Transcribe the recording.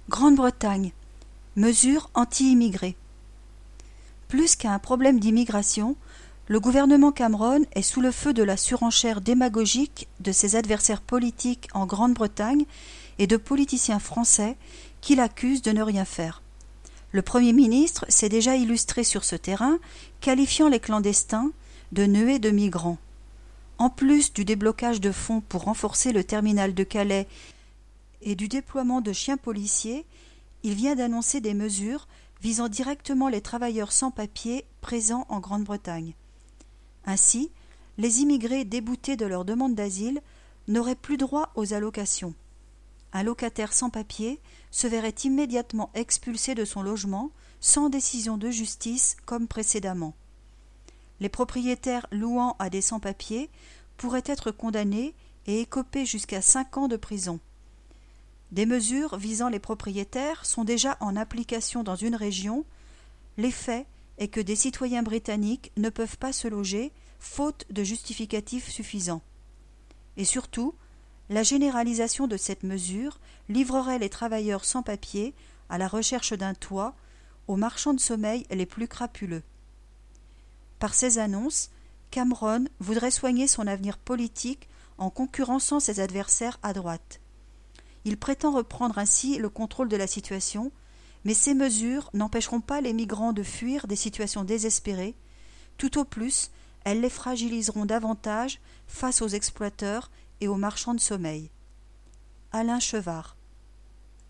Grande-Bretagne. Mesures anti-immigrés. Plus qu'à un problème d'immigration, le gouvernement Cameron est sous le feu de la surenchère démagogique de ses adversaires politiques en Grande-Bretagne et de politiciens français qui l'accusent de ne rien faire. Le Premier ministre s'est déjà illustré sur ce terrain, qualifiant les clandestins de nuées de migrants. En plus du déblocage de fonds pour renforcer le terminal de Calais et du déploiement de chiens policiers, il vient d'annoncer des mesures visant directement les travailleurs sans papiers présents en Grande-Bretagne. Ainsi, les immigrés déboutés de leur demande d'asile n'auraient plus droit aux allocations. Un locataire sans papiers se verrait immédiatement expulsé de son logement sans décision de justice comme précédemment. Les propriétaires louant à des sans-papiers pourraient être condamnés et écoper jusqu'à 5 ans de prison. Des mesures visant les propriétaires sont déjà en application dans une région. L'effet est que des citoyens britanniques ne peuvent pas se loger, faute de justificatifs suffisants. Et surtout, la généralisation de cette mesure livrerait les travailleurs sans papiers à la recherche d'un toit, aux marchands de sommeil les plus crapuleux. Par ces annonces, Cameron voudrait soigner son avenir politique en concurrençant ses adversaires à droite. Il prétend reprendre ainsi le contrôle de la situation, mais ces mesures n'empêcheront pas les migrants de fuir des situations désespérées. Tout au plus, elles les fragiliseront davantage face aux exploiteurs et aux marchands de sommeil. Alain Chevard.